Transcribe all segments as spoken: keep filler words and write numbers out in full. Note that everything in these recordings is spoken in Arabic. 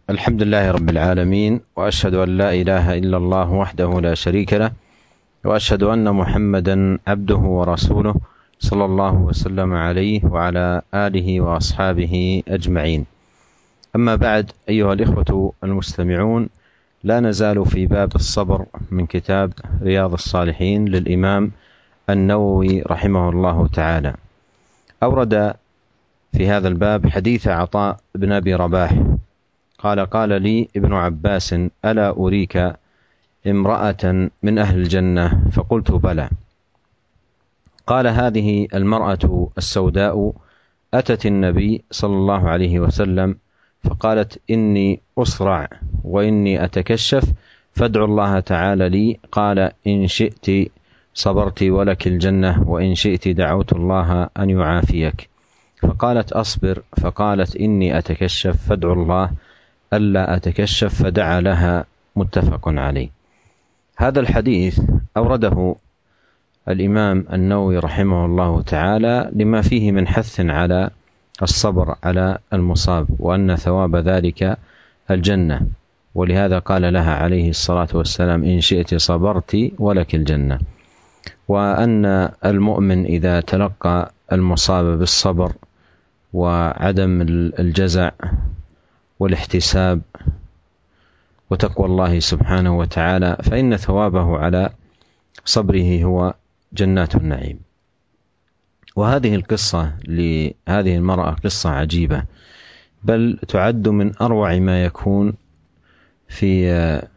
الحمد لله رب العالمين، وأشهد أن لا إله إلا الله وحده لا شريك له، وأشهد أن محمدا عبده ورسوله صلى الله وسلم عليه وعلى آله وأصحابه أجمعين. أما بعد، أيها الإخوة المستمعون، لا نزال في باب الصبر من كتاب رياض الصالحين للإمام النووي رحمه الله تعالى. أورد في هذا الباب حديث عطاء بن أبي رباح قال: قال لي ابن عباس: ألا أريك امرأة من أهل الجنة؟ فقلت: بلى. قال: هذه المرأة السوداء أتت النبي صلى الله عليه وسلم فقالت: إني أصرع وإني أتكشف فادعوا الله تعالى لي. قال: إن شئت صبرت ولك الجنة، وإن شئت دعوت الله أن يعافيك. فقالت: أصبر. فقالت: إني أتكشف فادعوا الله ألا أتكشف، فدعا لها. متفق عليه. هذا الحديث أورده الإمام النووي رحمه الله تعالى لما فيه من حث على الصبر على المصاب، وأن ثواب ذلك الجنة، ولهذا قال لها عليه الصلاة والسلام: إن شئت صبرت ولك الجنة. وأن المؤمن إذا تلقى المصاب بالصبر وعدم الجزع والاحتساب وتقوى الله سبحانه وتعالى، فإن ثوابه على صبره هو جنات النعيم. وهذه القصة لهذه المرأة قصة عجيبة، بل تعد من أروع ما يكون في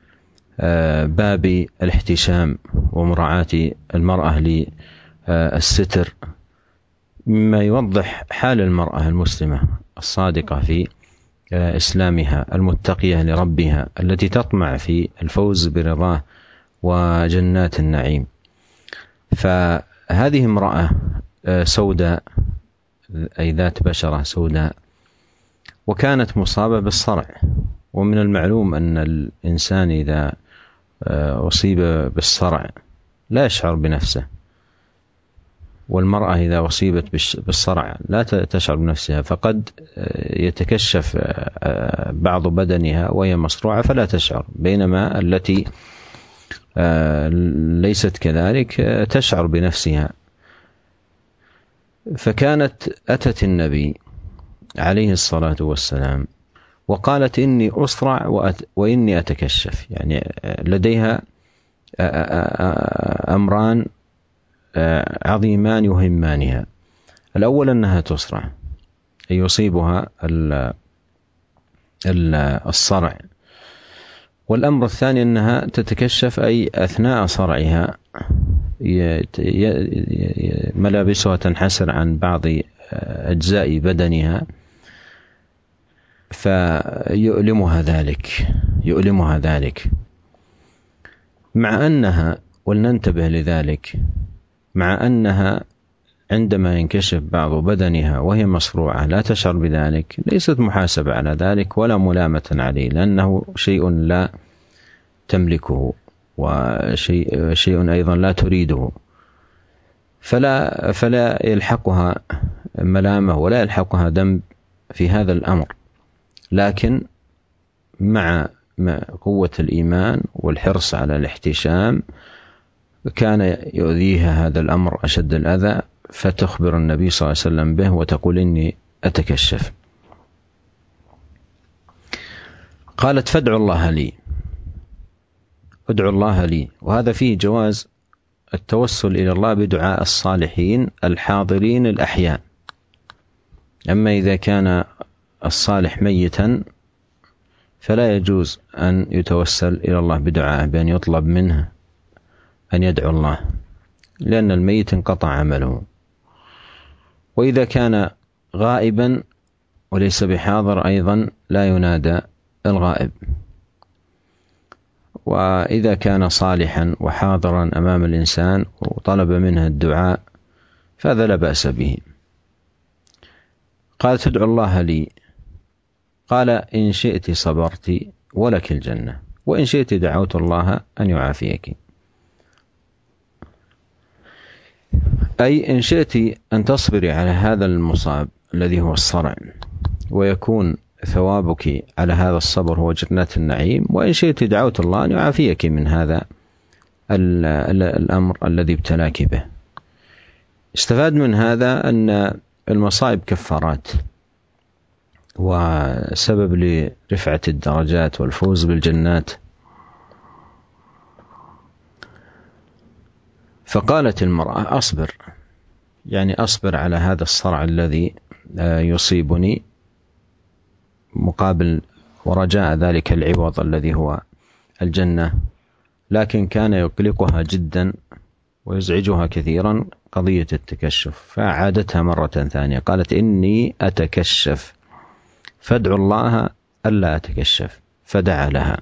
باب الاحتشام ومراعاة المرأة للستر، مما يوضح حال المرأة المسلمة الصادقة في إسلامها، المتقية لربها، التي تطمع في الفوز برضاه وجنات النعيم. فهذه امرأة سوداء، أي ذات بشرة سوداء، وكانت مصابة بالصرع. ومن المعلوم أن الإنسان إذا أصيب بالصرع لا يشعر بنفسه، والمرأة إذا أصيبت بالصرع لا تشعر بنفسها، فقد يتكشف بعض بدنها وهي مصروعة فلا تشعر، بينما التي ليست كذلك تشعر بنفسها. فكانت أتت النبي عليه الصلاة والسلام وقالت: إني أصرع وإني أتكشف، يعني لديها أمران عظيمان يهمانها. الأول أنها تصرع، أي يصيبها الصرع، والأمر الثاني أنها تتكشف، أي أثناء صرعها ملابسها تنحسر عن بعض أجزاء بدنها فيؤلمها ذلك يؤلمها ذلك مع أنها، ولننتبه لذلك، مع أنها عندما ينكشف بعض بدنها وهي مصروعة لا تشعر بذلك، ليست محاسبة على ذلك ولا ملامة عليه، لأنه شيء لا تملكه وشيء شيء أيضا لا تريده، فلا فلا يلحقها ملامة ولا يلحقها ذنب في هذا الأمر. لكن مع قوة الإيمان والحرص على الاحتشام كان يؤذيها هذا الأمر أشد الأذى، فتخبر النبي صلى الله عليه وسلم به وتقول: إني أتكشف. قالت: فادعوا الله لي، ادعوا الله لي. وهذا فيه جواز التوسل إلى الله بدعاء الصالحين الحاضرين الأحياء. أما إذا كان الصالح ميتا فلا يجوز أن يتوسل إلى الله بدعاء، بأن يطلب منه أن يدعو الله، لأن الميت انقطع عمله. وإذا كان غائبا وليس بحاضر أيضا لا ينادى الغائب. وإذا كان صالحا وحاضرا أمام الإنسان وطلب منه الدعاء فهذا لا بأس به. قال: تدعو الله لي. قال: إن شئت صبرت ولك الجنة، وإن شئت دعوت الله أن يعافيك. أي إن شئت أن تصبري على هذا المصاب الذي هو الصرع، ويكون ثوابك على هذا الصبر هو جنات النعيم، وإن شئت دعوت الله أن يعافيك من هذا الأمر الذي ابتلاك به. استفاد من هذا أن المصائب كفارات وسبب لرفعة الدرجات والفوز بالجنات. فقالت المرأة: أصبر، يعني أصبر على هذا الصرع الذي يصيبني مقابل ورجاء ذلك العوض الذي هو الجنة. لكن كان يقلقها جدا ويزعجها كثيرا قضية التكشف، فعادتها مرة ثانية قالت: إني أتكشف فادعو الله ألا أتكشف. فدعا لها،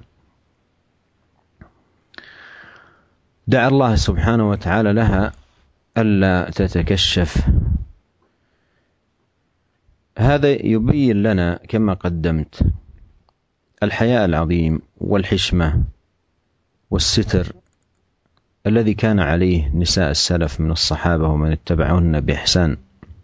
دعا الله سبحانه وتعالى لها ألا تتكشف. هذا يبين لنا كما قدمت الحياء العظيم والحشمة والستر الذي كان عليه نساء السلف من الصحابة ومن اتبعهن بإحسان.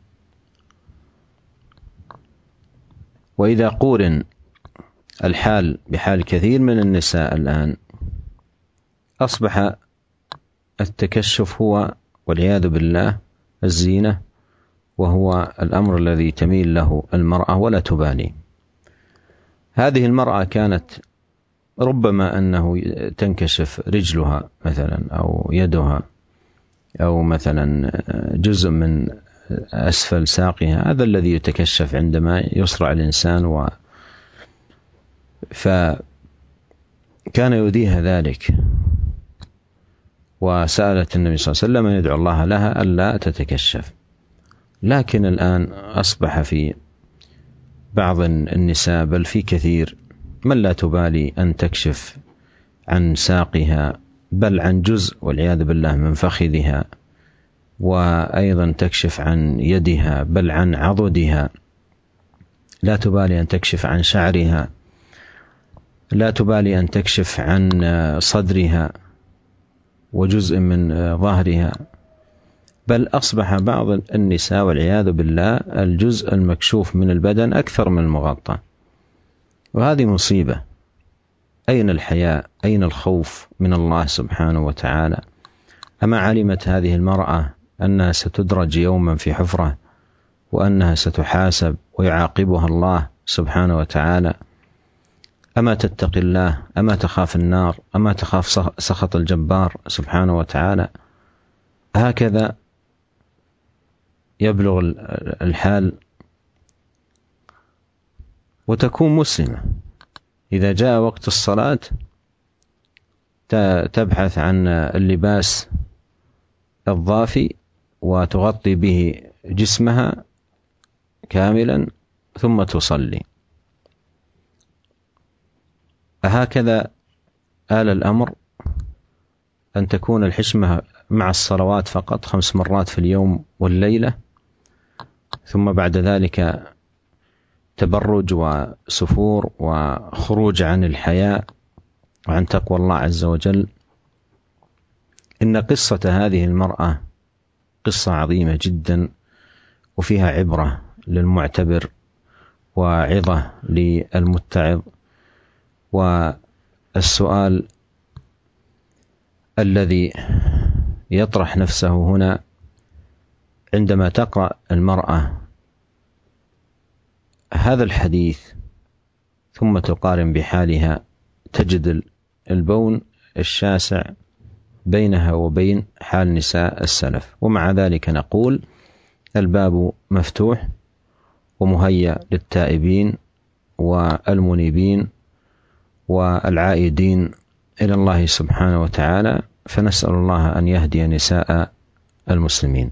وإذا قورن الحال بحال كثير من النساء الآن، أصبح التكشف هو والعياذ بالله الزينة، وهو الأمر الذي تميل له المرأة ولا تبالي. هذه المرأة كانت ربما أنه تنكشف رجلها مثلا أو يدها أو مثلا جزء من أسفل ساقها، هذا الذي يتكشف عندما يصرع الإنسان، و فكان يؤذيها ذلك، وسألت النبي صلى الله عليه وسلم أن يدعو الله لها ألا تتكشف. لكن الآن أصبح في بعض النساء بل في كثير من لا تبالي أن تكشف عن ساقها بل عن جزء والعياذ بالله من فخذها، وأيضا تكشف عن يدها بل عن عضدها، لا تبالي أن تكشف عن شعرها، لا تبالي أن تكشف عن صدرها وجزء من ظهرها، بل أصبح بعض النساء والعياذ بالله الجزء المكشوف من البدن أكثر من المغطى، وهذه مصيبة. أين الحياء؟ أين الخوف من الله سبحانه وتعالى؟ أما علمت هذه المرأة أنها ستدرج يوما في حفرة، وأنها ستحاسب ويعاقبها الله سبحانه وتعالى؟ أما تتقي الله؟ أما تخاف النار؟ أما تخاف سخط الجبار سبحانه وتعالى؟ هكذا يبلغ الحال، وتكون مسلمة إذا جاء وقت الصلاة تبحث عن اللباس الضافي وتغطي به جسمها كاملا ثم تصلي. هكذا آل الأمر أن تكون الحشمة مع الصلوات فقط خمس مرات في اليوم والليلة، ثم بعد ذلك تبرج وسفور وخروج عن الحياء وعن تقوى الله عز وجل. إن قصة هذه المرأة قصة عظيمة جدا، وفيها عبرة للمعتبر وعظة للمتعظ. والسؤال الذي يطرح نفسه هنا عندما تقرأ المرأة هذا الحديث ثم تقارن بحالها، تجد البون الشاسع بينها وبين حال نساء السلف. ومع ذلك نقول الباب مفتوح ومهيأ للتائبين والمنيبين والعائدين إلى الله سبحانه وتعالى، فنسأل الله أن يهدي نساء المسلمين.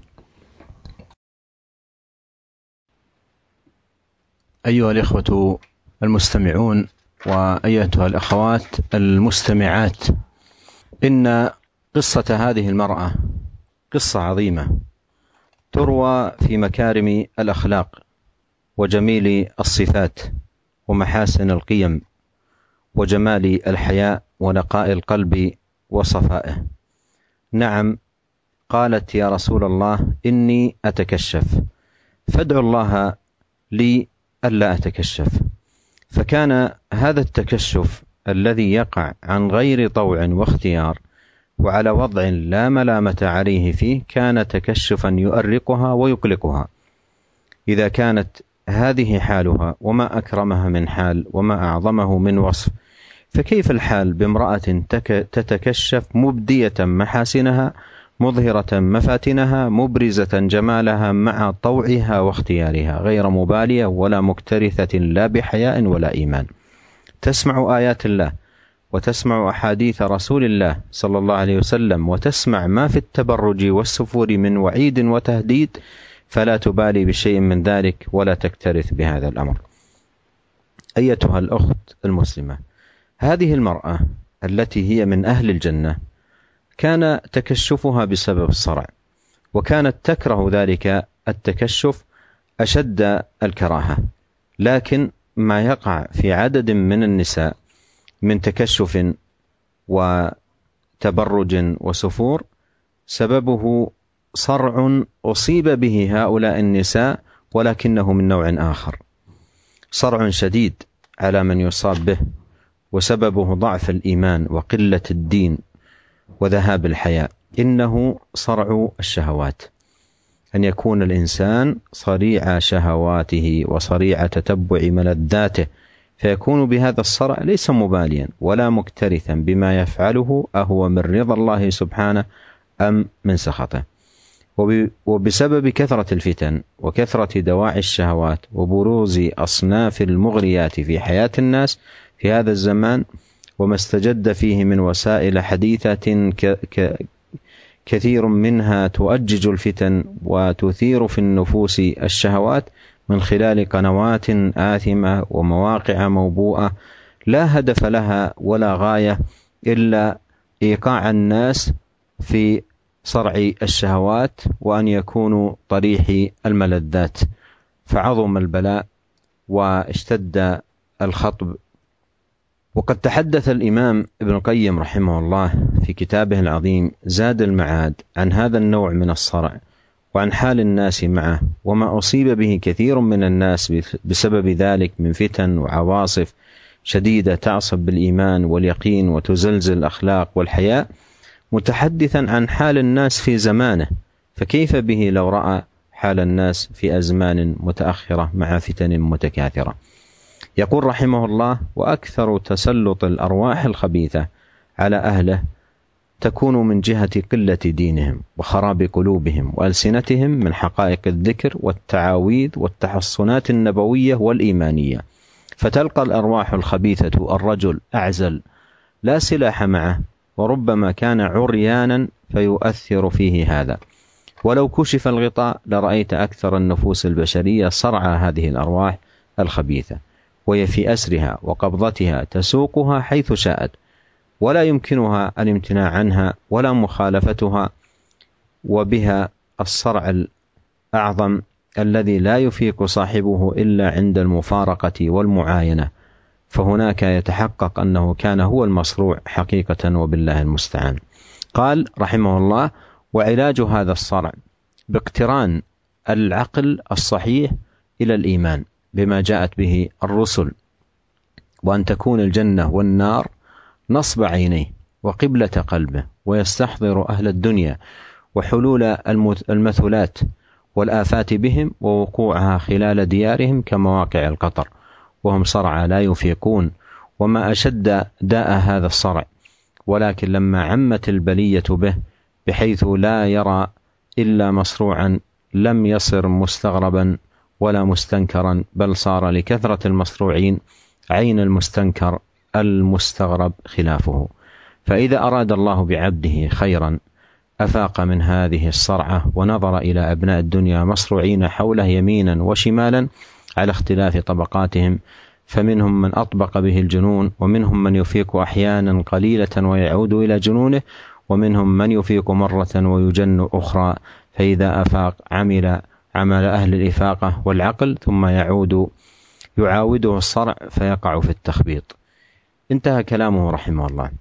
أيها الإخوة المستمعون وأيتها الأخوات المستمعات، إن قصة هذه المرأة قصة عظيمة تروى في مكارم الأخلاق وجميل الصفات ومحاسن القيم وجمال الحياء ونقاء القلب وصفائه. نعم، قالت: يا رسول الله إني أتكشف فادعو الله لي ألا أتكشف. فكان هذا التكشف الذي يقع عن غير طوع واختيار وعلى وضع لا ملامة عليه فيه كان تكشفا يؤرقها ويقلقها. إذا كانت هذه حالها وما أكرمها من حال وما أعظمه من وصف، فكيف الحال بامرأة تتكشف مبدية محاسنها مظهرة مفاتنها مبرزة جمالها مع طوعها واختيارها، غير مبالية ولا مكترثة لا بحياء ولا إيمان، تسمع آيات الله وتسمع أحاديث رسول الله صلى الله عليه وسلم وتسمع ما في التبرج والسفور من وعيد وتهديد، فلا تبالي بشيء من ذلك ولا تكترث بهذا الأمر. أيتها الأخت المسلمة، هذه المرأة التي هي من أهل الجنة كان تكشفها بسبب الصرع، وكانت تكره ذلك التكشف أشد الكراهة، لكن ما يقع في عدد من النساء من تكشف وتبرج وسفور سببه صرع أصيب به هؤلاء النساء، ولكنه من نوع آخر، صرع شديد على من يصاب به، وسببه ضعف الإيمان وقلة الدين وذهاب الحياء. إنه صرع الشهوات، أن يكون الإنسان صريع شهواته وصريع تتبع ملذاته، فيكون بهذا الصرع ليس مباليا ولا مكترثا بما يفعله أهو من رضا الله سبحانه أم من سخطه. وبسبب كثرة الفتن وكثرة دواعي الشهوات وبروز أصناف المغريات في حياة الناس في هذا الزمان، وما استجد فيه من وسائل حديثة كثير منها تؤجج الفتن وتثير في النفوس الشهوات من خلال قنوات آثمة ومواقع موبوءة لا هدف لها ولا غاية إلا إيقاع الناس في صرع الشهوات وأن يكونوا طريح الملذات، فعظم البلاء واشتد الخطب. وقد تحدث الإمام ابن القيم رحمه الله في كتابه العظيم زاد المعاد عن هذا النوع من الصرع وعن حال الناس معه، وما أصيب به كثير من الناس بسبب ذلك من فتن وعواصف شديدة تعصب بالإيمان واليقين وتزلزل الأخلاق والحياء، متحدثا عن حال الناس في زمانه، فكيف به لو رأى حال الناس في أزمان متأخرة مع فتن متكاثرة. يقول رحمه الله: وأكثر تسلط الأرواح الخبيثة على أهله تكون من جهة قلة دينهم وخراب قلوبهم وألسنتهم من حقائق الذكر والتعاويذ والتحصنات النبوية والإيمانية، فتلقى الأرواح الخبيثة الرجل أعزل لا سلاح معه، وربما كان عريانا فيؤثر فيه هذا، ولو كشف الغطاء لرأيت أكثر النفوس البشرية صرع هذه الأرواح الخبيثة، وهي في أسرها وقبضتها تسوقها حيث شاءت، ولا يمكنها الامتناع عنها ولا مخالفتها، وبها الصرع الأعظم الذي لا يفيق صاحبه إلا عند المفارقة والمعاينة، فهناك يتحقق أنه كان هو المصروع حقيقة، وبالله المستعان. قال رحمه الله: وعلاج هذا الصرع باقتران العقل الصحيح إلى الإيمان بما جاءت به الرسل، وأن تكون الجنة والنار نصب عينيه وقبلة قلبه، ويستحضر أهل الدنيا وحلول المثلات والآفات بهم ووقوعها خلال ديارهم كمواقع القطر، وهم صرع لا يفيقون، وما أشد داء هذا الصرع، ولكن لما عمت البلية به بحيث لا يرى إلا مصروعا لم يصر مستغربا ولا مستنكرا، بل صار لكثرة المصروعين عين المستنكر المستغرب خلافه. فإذا أراد الله بعبده خيرا أفاق من هذه الصرعة ونظر إلى أبناء الدنيا مصروعين حوله يمينا وشمالا على اختلاف طبقاتهم، فمنهم من أطبق به الجنون، ومنهم من يفيق أحيانا قليلة ويعود إلى جنونه، ومنهم من يفيق مرة ويجن أخرى، فإذا أفاق عمل عمل أهل الإفاقة والعقل، ثم يعود يعاوده الصرع فيقع في التخبيط. انتهى كلامه رحمه الله.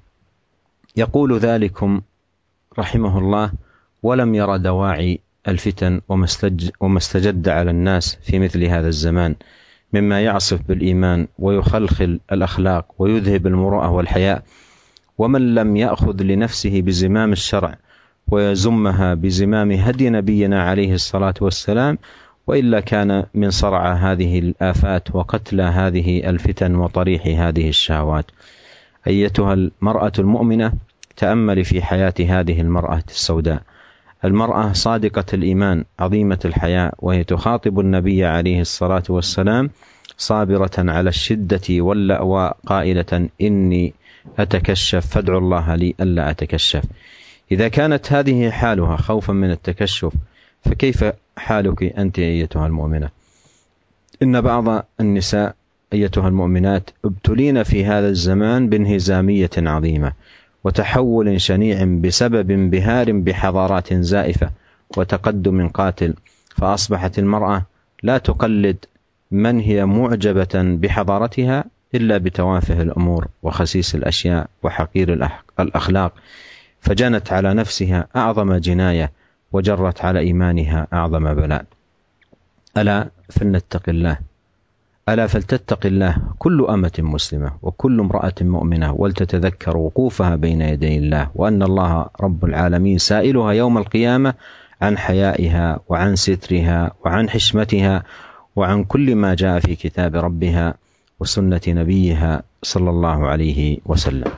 يقول ذلكم رحمه الله: ولم ير دواعي الفتن وما استجد على الناس في مثل هذا الزمان مما يعصف بالإيمان ويخلخل الأخلاق ويذهب المروءة والحياء. ومن لم يأخذ لنفسه بزمام الشرع ويزمها بزمام هدي نبينا عليه الصلاة والسلام، وإلا كان من صرع هذه الآفات وقتل هذه الفتن وطريح هذه الشهوات. أيتها المرأة المؤمنة، تأمل في حياة هذه المرأة السوداء، المرأة صادقة الإيمان عظيمة الحياء، وهي تخاطب النبي عليه الصلاة والسلام صابرة على الشدة واللأواء قائلة: إني أتكشف فادعوا الله لي ألا أتكشف. إذا كانت هذه حالها خوفا من التكشف، فكيف حالك أنت أيتها المؤمنة؟ إن بعض النساء أيتها المؤمنات ابتلين في هذا الزمان بانهزامية عظيمة وتحول شنيع بسبب انبهار بحضارات زائفة وتقدم قاتل، فأصبحت المرأة لا تقلد من هي معجبة بحضارتها إلا بتوافه الأمور وخسيس الأشياء وحقير الأخلاق، فجنت على نفسها أعظم جناية وجرت على إيمانها أعظم بلاء. ألا فلنتق الله، ألا فلتتق الله كل أمة مسلمة وكل امرأة مؤمنة، ولتتذكر وقوفها بين يدي الله، وأن الله رب العالمين سائلها يوم القيامة عن حيائها وعن سترها وعن حشمتها وعن كل ما جاء في كتاب ربها وسنة نبيها صلى الله عليه وسلم.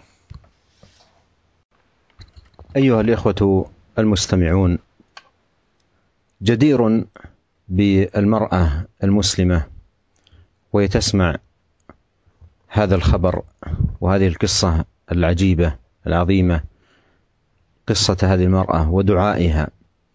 أيها الإخوة المستمعون، جدير بالمرأة المسلمة وهي تسمع هذا الخبر وهذه القصة العجيبة العظيمة، قصة هذه المرأة ودعائها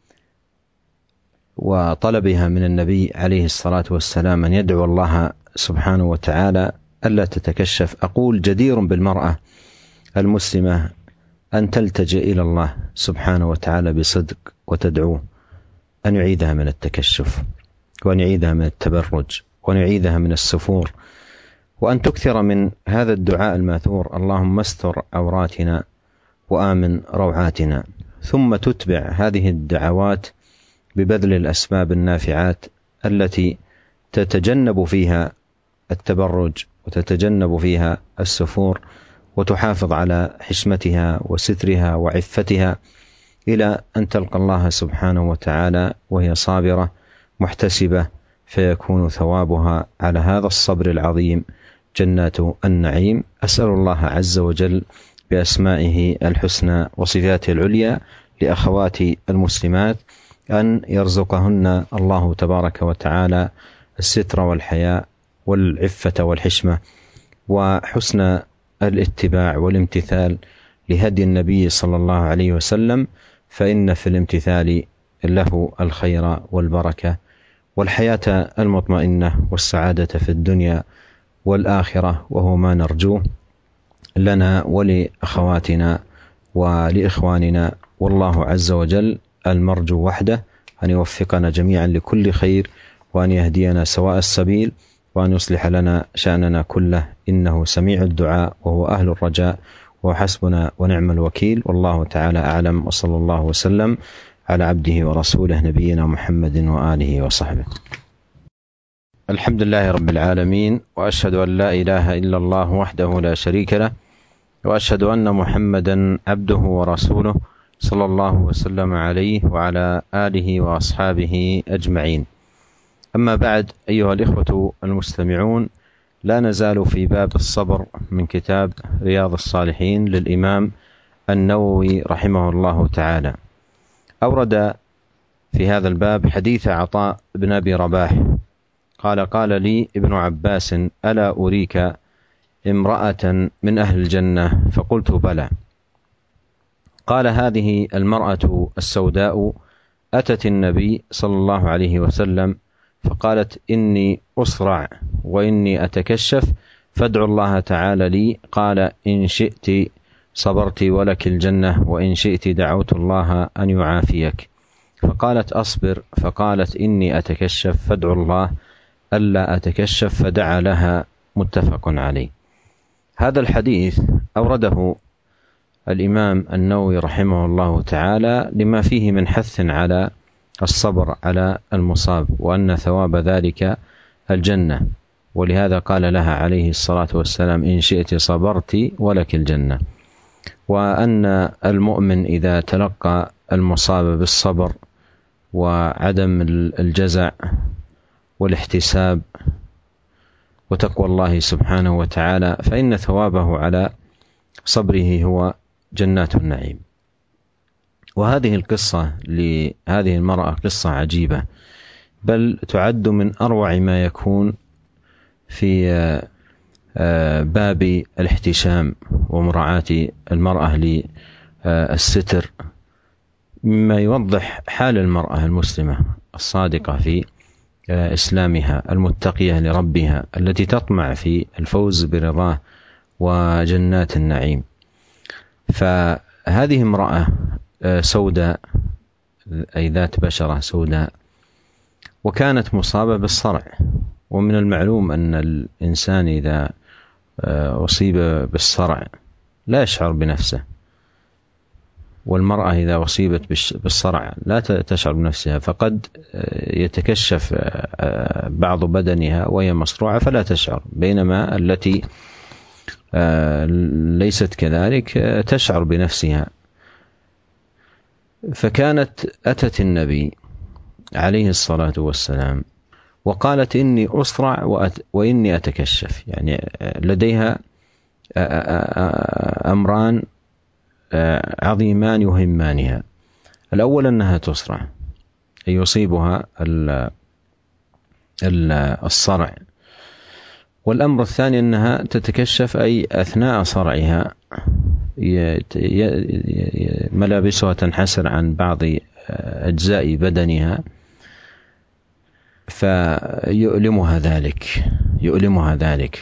وطلبها من النبي عليه الصلاة والسلام أن يدعو الله سبحانه وتعالى ألا تتكشف. أقول جدير بالمرأة المسلمة أن تلتجئ إلى الله سبحانه وتعالى بصدق وتدعوه أن يعيذها من التكشف، وأن يعيذها من التبرج، وأن يعيذها من السفور، وأن تكثر من هذا الدعاء الماثور: اللهم استر عوراتنا وآمن روعاتنا. ثم تتبع هذه الدعوات ببذل الأسباب النافعات التي تتجنب فيها التبرج وتتجنب فيها السفور، وتحافظ على حشمتها وسترها وعفتها إلى أن تلقى الله سبحانه وتعالى وهي صابرة محتسبة، فيكون ثوابها على هذا الصبر العظيم جنات النعيم. أسأل الله عز وجل بأسمائه الحسنى وصفاته العليا لأخواتي المسلمات أن يرزقهن الله تبارك وتعالى الستر والحياء والعفة والحشمة وحسن الاتباع والامتثال لهدي النبي صلى الله عليه وسلم، فإن في الامتثال له الخير والبركة والحياة المطمئنة والسعادة في الدنيا والآخرة، وهو ما نرجوه لنا ولأخواتنا ولإخواننا. والله عز وجل المرجو وحده أن يوفقنا جميعا لكل خير، وأن يهدينا سواء السبيل، وأن يصلح لنا شأننا كله، إنه سميع الدعاء وهو أهل الرجاء، وحسبنا ونعم الوكيل. والله تعالى أعلم، وصلى الله وسلم على عبده ورسوله نبينا محمد وآله وصحبه. الحمد لله رب العالمين، وأشهد أن لا إله إلا الله وحده لا شريك له، وأشهد أن محمدا عبده ورسوله صلى الله وسلم عليه وعلى آله وأصحابه أجمعين. أما بعد، أيها الإخوة المستمعون، لا نزال في باب الصبر من كتاب رياض الصالحين للإمام النووي رحمه الله تعالى. أورد في هذا الباب حديث عطاء بن أبي رباح قال: قال لي ابن عباس: ألا أريك امرأة من أهل الجنة؟ فقلت: بلى. قال: هذه المرأة السوداء أتت النبي صلى الله عليه وسلم فقالت: إني أصرع وإني أتكشف فادعوا الله تعالى لي. قال: إن شئت صبرت ولك الجنة، وإن شئت دعوت الله أن يعافيك. فقالت: أصبر. فقالت: إني أتكشف فادعوا الله ألا أتكشف، فدعا لها. متفق عليه. هذا الحديث أورده الإمام النووي رحمه الله تعالى لما فيه من حث على الصبر على المصاب، وأن ثواب ذلك الجنة، ولهذا قال لها عليه الصلاة والسلام: إن شئت صبرت ولك الجنة. وأن المؤمن إذا تلقى المصاب بالصبر وعدم الجزع والاحتساب وتقوى الله سبحانه وتعالى، فإن ثوابه على صبره هو جنات النعيم. وهذه القصة لهذه المرأة قصة عجيبة، بل تعد من أروع ما يكون في باب الاحتشام ومراعاة المرأة للستر، مما يوضح حال المرأة المسلمة الصادقة في إسلامها، المتقية لربها، التي تطمع في الفوز برضاه وجنات النعيم. فهذه امرأة سوداء، أي ذات بشرة سوداء، وكانت مصابة بالصرع. ومن المعلوم أن الإنسان إذا أصيب بالصرع لا يشعر بنفسه، والمرأة إذا أصيبت بالصرع لا تشعر بنفسها، فقد يتكشف بعض بدنها وهي مصروعة فلا تشعر، بينما التي ليست كذلك تشعر بنفسها. فكانت أتت النبي عليه الصلاة والسلام وقالت: إني أصرع وإني أتكشف، يعني لديها أمران عظيمان يهمانها. الأول أنها تصرع، أي يصيبها الصرع، والأمر الثاني أنها تتكشف، أي أثناء صرعها ملابسها تنحسر عن بعض أجزاء بدنها، فيؤلمها ذلك يؤلمها ذلك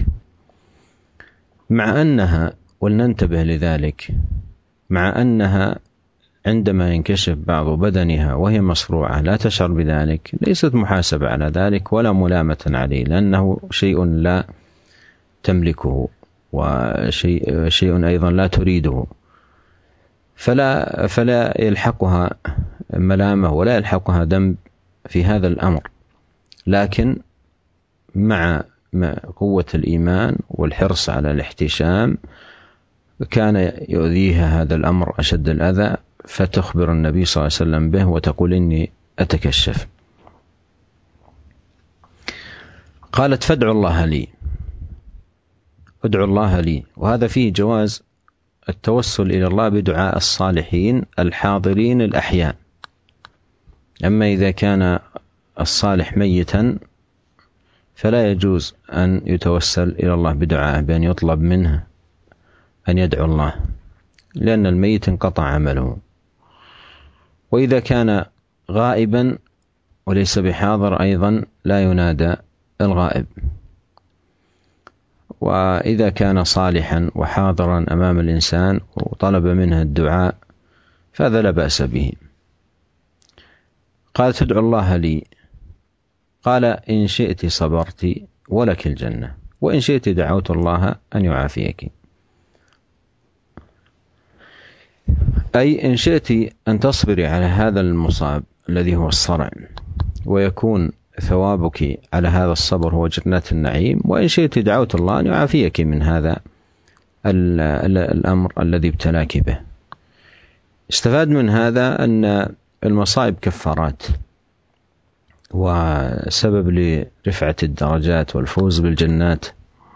مع أنها، ولننتبه لذلك، مع أنها عندما ينكشف بعض بدنها وهي مصروعة لا تشعر بذلك، ليست محاسبة على ذلك ولا ملامة عليه، لأنه شيء لا تملكه وشيء شيء أيضا لا تريده، فلا فلا يلحقها ملامة ولا يلحقها ذنب في هذا الأمر. لكن مع قوة الإيمان والحرص على الاحتشام كان يؤذيها هذا الأمر أشد الأذى، فتخبر النبي صلى الله عليه وسلم به وتقول: إني أتكشف. قالت: فادعوا الله لي ادعوا الله لي. وهذا فيه جواز التوسل إلى الله بدعاء الصالحين الحاضرين الأحياء. أما إذا كان الصالح ميتا فلا يجوز أن يتوسل إلى الله بدعاء، بأن يطلب منه أن يدعو الله، لأن الميت انقطع عمله. وإذا كان غائبا وليس بحاضر أيضا لا ينادى الغائب. وإذا كان صالحا وحاضرا أمام الإنسان وطلب منه الدعاء فهذا لا بأس به. قال: تدعو الله لي. قال: إن شئت صبرت ولك الجنة، وإن شئت دعوت الله أن يعافيك. أي إن شئت أن تصبري على هذا المصاب الذي هو الصرع، ويكون ثوابك على هذا الصبر هو جنات النعيم، وإن شئت دعوت الله أن يعافيك من هذا الأمر الذي ابتلاك به. استفاد من هذا أن المصائب كفارات وسبب لرفعة الدرجات والفوز بالجنات.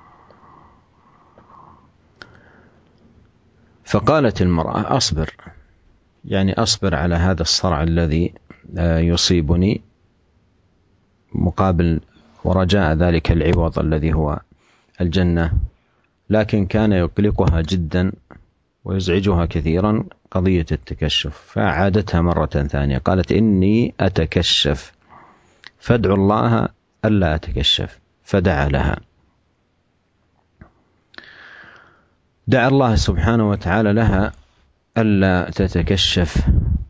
فقالت المرأة: أصبر، يعني أصبر على هذا الصرع الذي يصيبني مقابل ورجاء ذلك العوض الذي هو الجنة. لكن كان يقلقها جدا ويزعجها كثيرا قضية التكشف، فعادتها مرة ثانية قالت: إني أتكشف فادعوا الله ألا أتكشف. فدعا لها، دعا الله سبحانه وتعالى لها ألا تتكشف.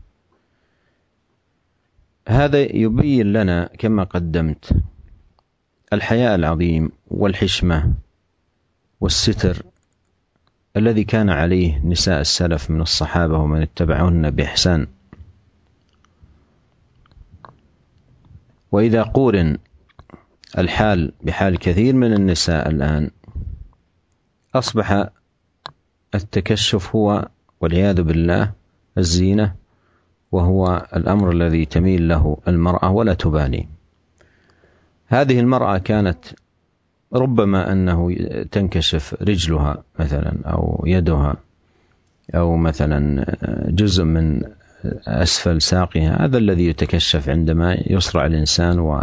هذا يبين لنا كما قدمت الحياء العظيم والحشمة والستر الذي كان عليه نساء السلف من الصحابة ومن اتبعهن بإحسان. وإذا قورن الحال بحال كثير من النساء الآن أصبح التكشف هو والعياذ بالله الزينة، وهو الأمر الذي تميل له المرأة ولا تبالي. هذه المرأة كانت ربما أنه تنكشف رجلها مثلا أو يدها أو مثلا جزء من أسفل ساقها، هذا الذي يتكشف عندما يصرع الإنسان، و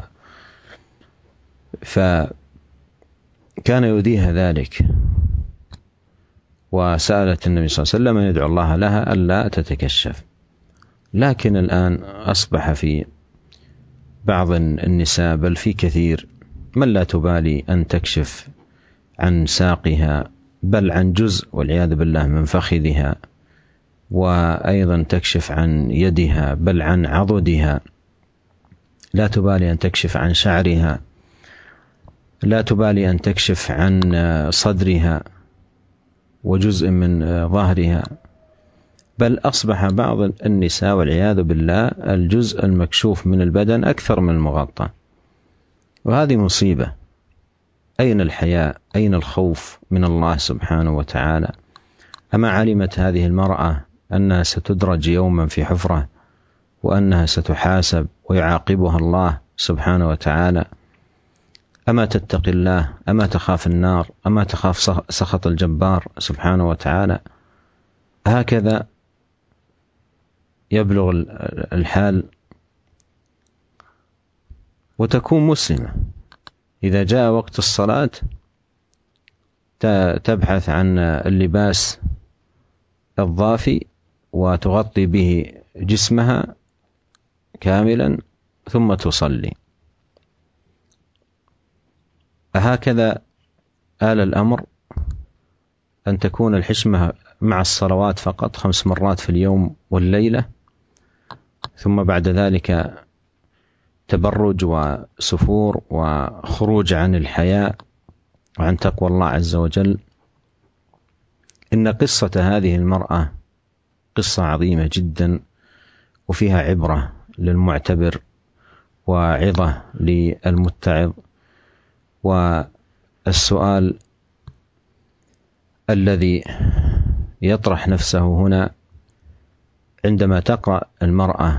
فكان يؤذيها ذلك، وسألت النبي صلى الله عليه وسلم أن يدعو الله لها ألا تتكشف. لكن الآن أصبح في بعض النساء بل في كثير من لا تبالي أن تكشف عن ساقها بل عن جزء والعياذ بالله من فخذها، وأيضا تكشف عن يدها بل عن عضدها، لا تبالي أن تكشف عن شعرها، لا تبالي أن تكشف عن صدرها وجزء من ظهرها، بل أصبح بعض النساء والعياذ بالله الجزء المكشوف من البدن أكثر من المغطى، وهذه مصيبة. أين الحياء؟ أين الخوف من الله سبحانه وتعالى؟ أما علمت هذه المرأة أنها ستدرج يوما في حفرة، وأنها ستحاسب ويعاقبها الله سبحانه وتعالى؟ أما تتقي الله؟ أما تخاف النار؟ أما تخاف سخط الجبار سبحانه وتعالى؟ هكذا يبلغ الحال، وتكون مسلمة إذا جاء وقت الصلاة تبحث عن اللباس الضافي وتغطي به جسمها كاملا ثم تصلي. هكذا آل الأمر أن تكون الحشمة مع الصلوات فقط خمس مرات في اليوم والليلة، ثم بعد ذلك تبرج وسفور وخروج عن الحياء وعن تقوى الله عز وجل. إن قصة هذه المرأة قصة عظيمة جدا، وفيها عبرة للمعتبر وعظة للمتعظ. والسؤال الذي يطرح نفسه هنا عندما تقرأ المرأة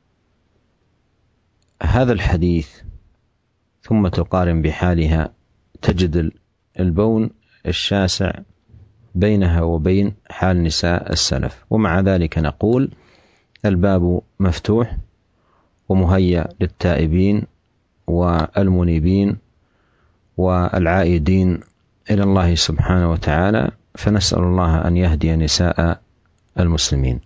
هذا الحديث ثم تقارن بحالها، تجد البون الشاسع بينها وبين حال نساء السلف. ومع ذلك نقول الباب مفتوح ومهيأ للتائبين والمنيبين والعائدين إلى الله سبحانه وتعالى، فنسأل الله أن يهدي نساء المسلمين.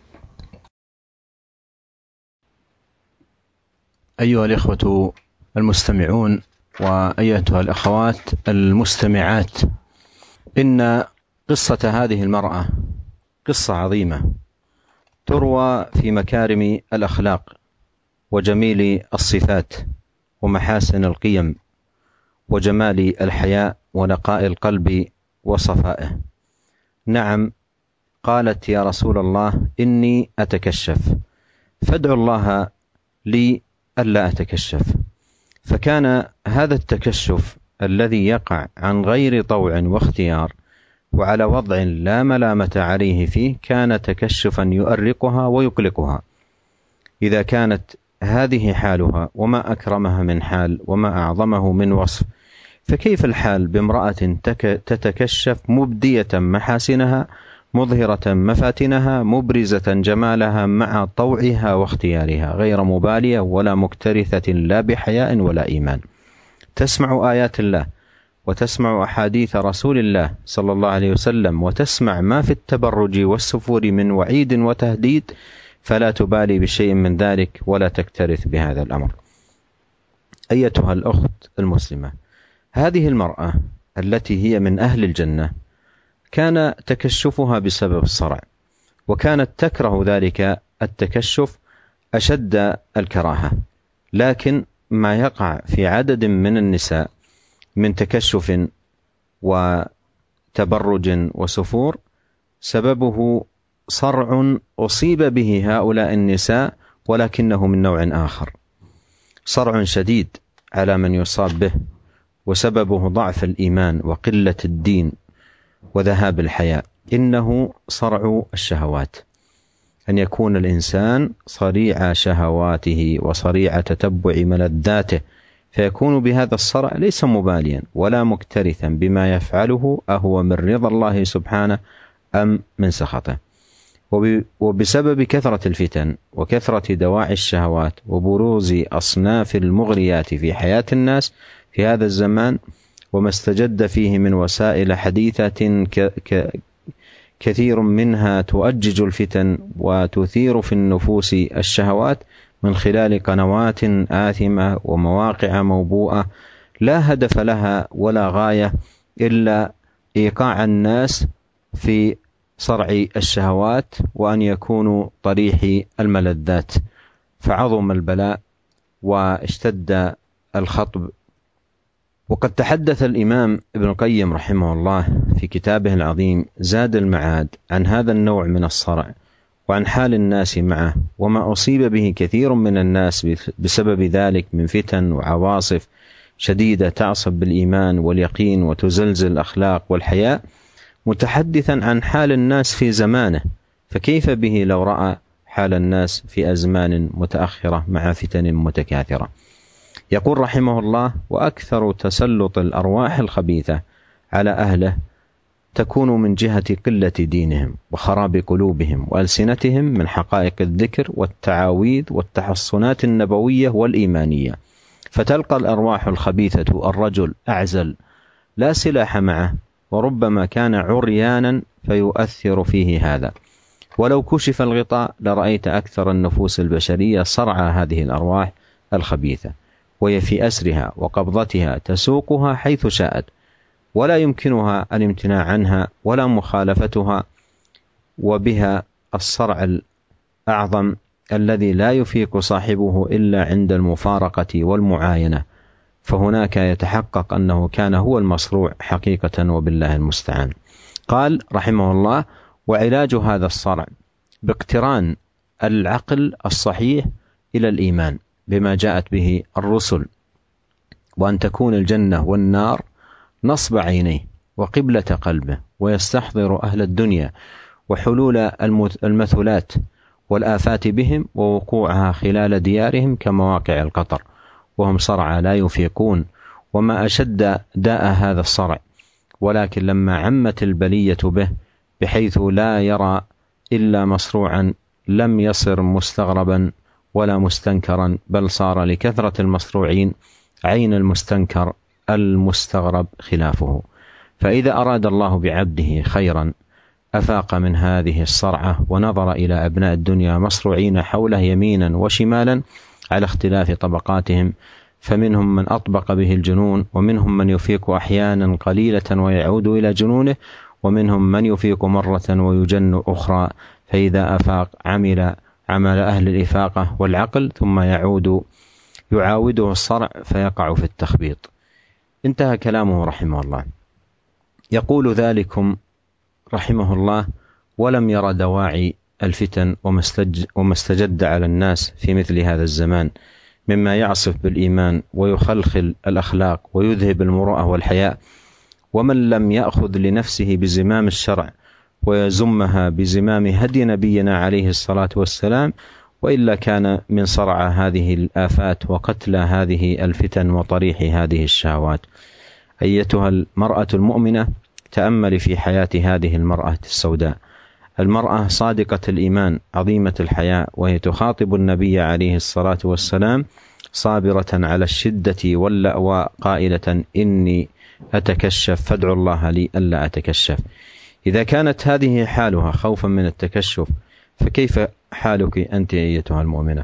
أيها الإخوة المستمعون وأيتها الأخوات المستمعات، إن قصة هذه المرأة قصة عظيمة تروى في مكارم الأخلاق وجميل الصفات ومحاسن القيم وجمال الحياء ونقاء القلب وصفائه. نعم، قالت يا رسول الله إني أتكشف فادعوا الله لي ألا أتكشف. فكان هذا التكشف الذي يقع عن غير طوع واختيار وعلى وضع لا ملامة عليه فيه كان تكشفا يؤرقها ويقلقها. إذا كانت هذه حالها وما أكرمها من حال وما أعظمه من وصف، فكيف الحال بامرأة تتكشف مبدية محاسنها مظهرة مفاتنها مبرزة جمالها مع طوعها واختيارها، غير مبالية ولا مكترثة لا بحياء ولا إيمان، تسمع آيات الله وتسمع أحاديث رسول الله صلى الله عليه وسلم وتسمع ما في التبرج والسفور من وعيد وتهديد، فلا تبالي بشيء من ذلك ولا تكترث بهذا الأمر. أيتها الأخت المسلمة، هذه المرأة التي هي من أهل الجنة كان تكشفها بسبب الصرع، وكانت تكره ذلك التكشف أشد الكراهة، لكن ما يقع في عدد من النساء من تكشف وتبرج وسفور سببه صرع أصيب به هؤلاء النساء، ولكنه من نوع آخر، صرع شديد على من يصاب به، وسببه ضعف الإيمان وقلة الدين وذهاب الحياء، إنه صرع الشهوات، أن يكون الإنسان صريع شهواته وصريع تتبع ملذاته، فيكون بهذا الصرع ليس مباليا ولا مكترثا بما يفعله أهو من رضا الله سبحانه أم من سخطه. وبسبب كثرة الفتن وكثرة دواعي الشهوات وبروز أصناف المغريات في حياة الناس في هذا الزمان، وما استجد فيه من وسائل حديثة كثير منها تؤجج الفتن وتثير في النفوس الشهوات من خلال قنوات آثمة ومواقع موبوءة لا هدف لها ولا غاية إلا إيقاع الناس في صرع الشهوات وأن يكونوا طريح الملذات، فعظم البلاء واشتد الخطب. وقد تحدث الإمام ابن القيم رحمه الله في كتابه العظيم زاد المعاد عن هذا النوع من الصرع وعن حال الناس معه، وما أصيب به كثير من الناس بسبب ذلك من فتن وعواصف شديدة تعصب بالإيمان واليقين وتزلزل الأخلاق والحياء، متحدثا عن حال الناس في زمانه، فكيف به لو رأى حال الناس في أزمان متأخرة مع فتن متكاثرة. يقول رحمه الله: وأكثر تسلط الأرواح الخبيثة على أهله تكون من جهة قلة دينهم وخراب قلوبهم وألسنتهم من حقائق الذكر والتعاويذ والتحصنات النبوية والإيمانية، فتلقى الأرواح الخبيثة الرجل أعزل لا سلاح معه، وربما كان عريانا فيؤثر فيه هذا، ولو كشف الغطاء لرأيت أكثر النفوس البشرية صرع هذه الأرواح الخبيثة، وهي في أسرها وقبضتها تسوقها حيث شاءت، ولا يمكنها الامتناع عنها ولا مخالفتها، وبها الصرع الأعظم الذي لا يفيق صاحبه إلا عند المفارقة والمعاينة، فهناك يتحقق أنه كان هو المصروع حقيقة، وبالله المستعان. قال رحمه الله: وعلاج هذا الصرع باقتران العقل الصحيح إلى الإيمان بما جاءت به الرسل، وأن تكون الجنة والنار نصب عينيه وقبلة قلبه، ويستحضر أهل الدنيا وحلول المثلات والآفات بهم ووقوعها خلال ديارهم كمواقع القطر، وهم صرعى لا يفيقون، وما أشد داء هذا الصرع. ولكن لما عمت البلية به بحيث لا يرى إلا مصروعا لم يصر مستغربا ولا مستنكرا، بل صار لكثرة المصروعين عين المستنكر المستغرب خلافه. فإذا أراد الله بعبده خيرا أفاق من هذه الصرعة ونظر إلى أبناء الدنيا مصروعين حوله يمينا وشمالا على اختلاف طبقاتهم، فمنهم من أطبق به الجنون، ومنهم من يفيق أحيانا قليلة ويعود إلى جنونه، ومنهم من يفيق مرة ويجن أخرى، فإذا أفاق عمل عمل أهل الإفاقة والعقل، ثم يعود يعاوده الصرع فيقع في التخبيط. انتهى كلامه رحمه الله. يقول ذلكم رحمه الله: ولم ير دواعي الفتن وما استجد على الناس في مثل هذا الزمان مما يعصف بالإيمان ويخلخل الأخلاق ويذهب المروءة والحياء، ومن لم يأخذ لنفسه بزمام الشرع ويزمها بزمام هدي نبينا عليه الصلاة والسلام، وإلا كان من صرع هذه الآفات وقتل هذه الفتن وطريح هذه الشهوات. أيتها المرأة المؤمنة، تأمل في حياة هذه المرأة السوداء، المرأة صادقة الإيمان عظيمة الحياء، وهي تخاطب النبي عليه الصلاة والسلام صابرة على الشدة واللأواء قائلة: إني أتكشف فادعوا الله لي ألا أتكشف. إذا كانت هذه حالها خوفا من التكشف، فكيف حالك أنت أيتها المؤمنة؟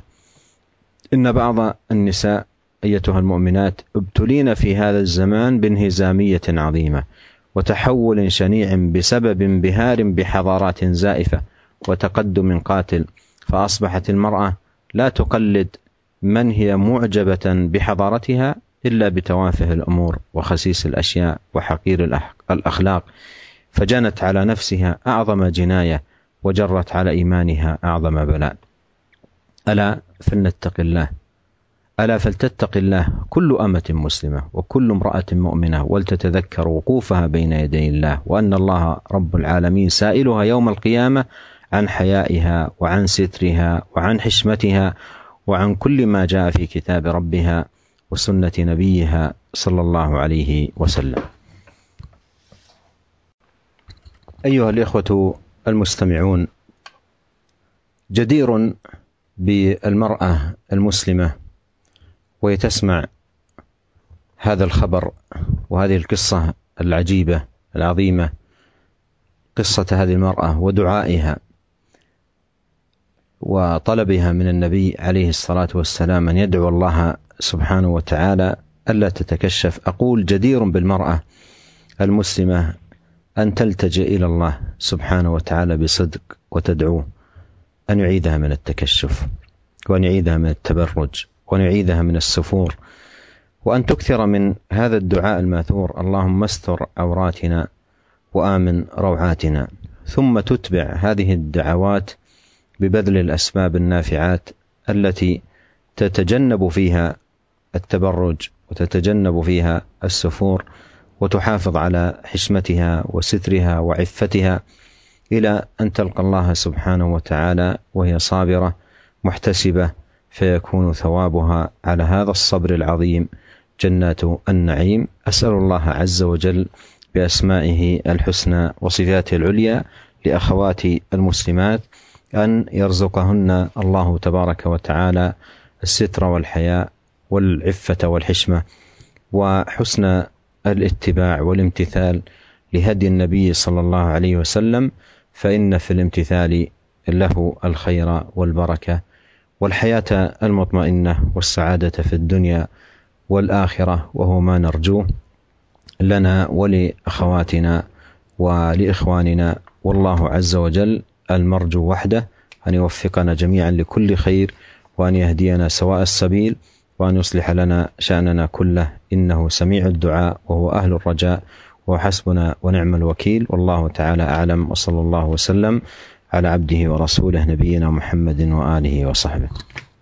إن بعض النساء أيتها المؤمنات ابتلين في هذا الزمان بانهزامية عظيمة وتحول شنيع بسبب انبهار بحضارات زائفة وتقدم قاتل، فأصبحت المرأة لا تقلد من هي معجبة بحضارتها إلا بتوافه الأمور وخسيس الأشياء وحقير الأخلاق، فجنت على نفسها أعظم جناية وجرت على إيمانها أعظم بلاء. ألا فلنتق الله، ألا فلتتق الله كل أمة مسلمة وكل امرأة مؤمنة ولتتذكر وقوفها بين يدي الله، وأن الله رب العالمين سائلها يوم القيامة عن حيائها وعن سترها وعن حشمتها وعن كل ما جاء في كتاب ربها وسنة نبيها صلى الله عليه وسلم. أيها الإخوة المستمعون، جدير بالمرأة المسلمة وهي تسمع هذا الخبر وهذه القصة العجيبة العظيمة، قصة هذه المرأة ودعائها وطلبها من النبي عليه الصلاة والسلام أن يدعو الله سبحانه وتعالى ألا تتكشف. أقول جدير بالمرأة المسلمة أن تلتجئ إلى الله سبحانه وتعالى بصدق وتدعوه أن يعيدها من التكشف، وأن يعيدها من التبرج، وأن يعيدها من السفور، وأن تكثر من هذا الدعاء الماثور: اللهم استر عوراتنا وآمن روعاتنا. ثم تتبع هذه الدعوات ببذل الأسباب النافعات التي تتجنب فيها التبرج وتتجنب فيها السفور، وتحافظ على حشمتها وسترها وعفتها إلى أن تلقى الله سبحانه وتعالى وهي صابرة محتسبة، فيكون ثوابها على هذا الصبر العظيم جنات النعيم. أسأل الله عز وجل بأسمائه الحسنى وصفاته العليا لأخواتي المسلمات أن يرزقهن الله تبارك وتعالى الستر والحياء والعفة والحشمة وحسن الاتباع والامتثال لهدي النبي صلى الله عليه وسلم، فإن في الامتثال له الخير والبركة والحياة المطمئنة والسعادة في الدنيا والآخرة، وهو ما نرجوه لنا ولأخواتنا ولإخواننا. والله عز وجل المرجو وحده أن يوفقنا جميعا لكل خير، وأن يهدينا سواء السبيل، وأن يصلح لنا شأننا كله، إنه سميع الدعاء وهو أهل الرجاء، وحسبنا ونعم الوكيل. والله تعالى أعلم، وصلى الله وسلم على عبده ورسوله نبينا محمد وآله وصحبه.